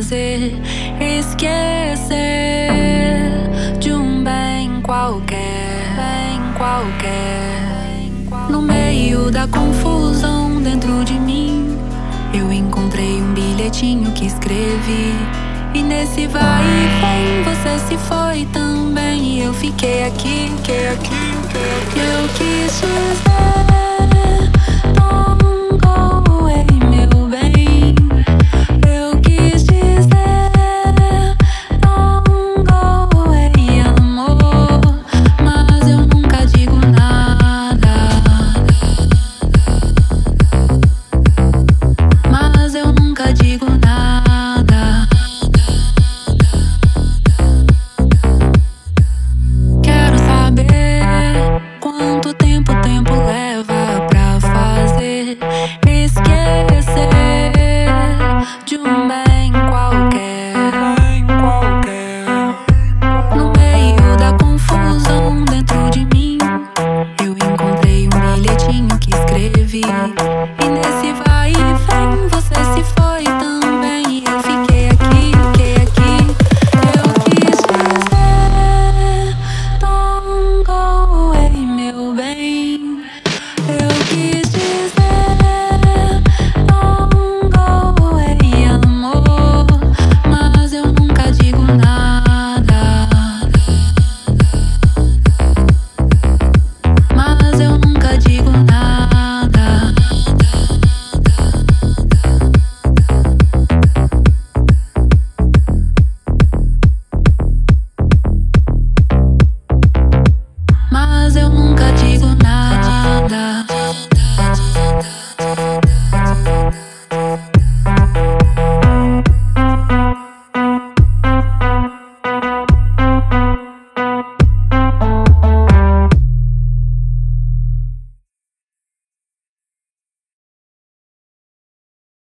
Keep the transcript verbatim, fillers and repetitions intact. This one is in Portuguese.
fazer esquecer de um bem qualquer, bem qualquer. No meio da confusão dentro de mim, eu encontrei um bilhetinho que escrevi. E nesse vai e vem você se foi também, e eu fiquei aqui, fiquei aqui, fiquei aqui. Eu quis dizer, don't go away, meu bem. Eu quis dizer, don't go away, amor. Mas eu nunca digo nada. Mas eu nunca digo nada. Quanto tempo o tempo leva pra fazer esquecer de um bem qualquer, bem qualquer. No meio da confusão dentro de mim, eu encontrei um bilhetinho que escrevi. E nesse vai e vem você se foi também, e eu fiquei aqui, fiquei aqui. Eu quis dizer, don't go away, meu bem. Eu quis dizer, don't go away, amor. Mas eu nunca digo nada. Mas eu nunca digo nada. Mas eu nunca